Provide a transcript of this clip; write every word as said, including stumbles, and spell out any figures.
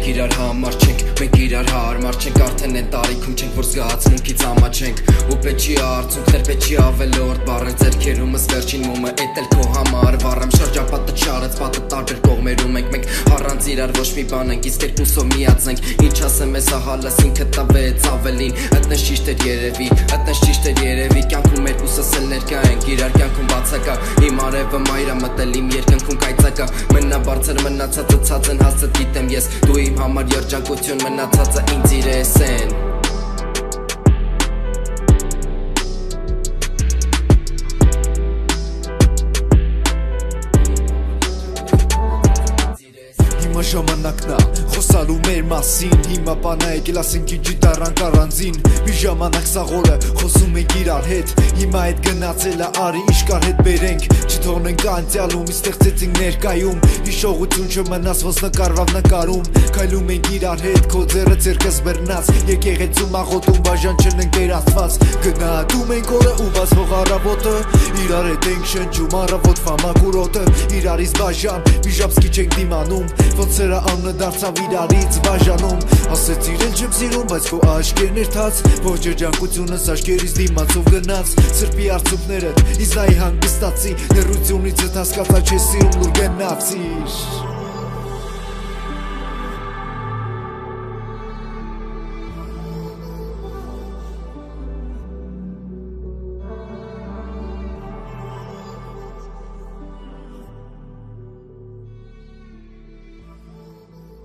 Մենք իրար համար չենք, մենք իրար հարմար չենք, արդեն են տարիքում չենք, որ զգացմունքից ամաչենք։ Ու պետք չի արցունքներ, պետք չի ավելորդ բառեր ձեռքերումս վերջին մոմը էդ էլ քո համար վառեմ շրջապատը չարեց, պատը տարբեր կողմերում ենք, մենք առանց իրար ոչ մի բան ենք, իսկ երկուսով միացնենք։ Ինչ ասեմ ես ահալս ինքդ տվեց ավելին, այդպես ճիշտ էր երևի, այդպես ճիշտ էր երևի, կյանքում երկուսս էլ ներկա ենք, իրար կյանքում բացակա, իմ արևը մայրա մտել իմ երկնքում կայծակա, մնա բարձր մնացածը ցած են հասցդ գիտեմ ես, դու իմ համար երջանկություն, մնացածը ինձ իրես են։ Հիմա ժամանակն է խոսալու մեր մասին, հիմա բանա եկել ասենք ինչ դարան կարանձին, մի ժամանակ սաղորը խոսում ենք իրար հետ, հիմա այդ գնացելը արի իշկար հետ բերենք, չթողնենք անցյալում, ստեղծեցինք ներկայում, հիշողություն չմնաց ոնց նկարվավ նկարում, քայլում ենք իրար հետ, քո ձեռը ձեռքս բռնած, եկեղեցում աղոթում բաժան չնենք Տեր Աստված, գնահատում ենք օրը ու բացվող առավոտը, իրար հետ ենք շնչում առավոտ ֆամակուրոտը, իրարից բաժան, մի ժապսկի չենք դիմանում, ոնց սրա անունը դարձավ իրարից բաժանում, ասեց իրեն չեմ սիրում, բայց քո աչքերն էր թաց, ոչ երջանկությունս աչքերից դիմացով գնաց, սրբի արցունքներդ, ինձ նայի հանգստացի, նեռությունիցդ հասկացա չես սիրում լուր գնացիր։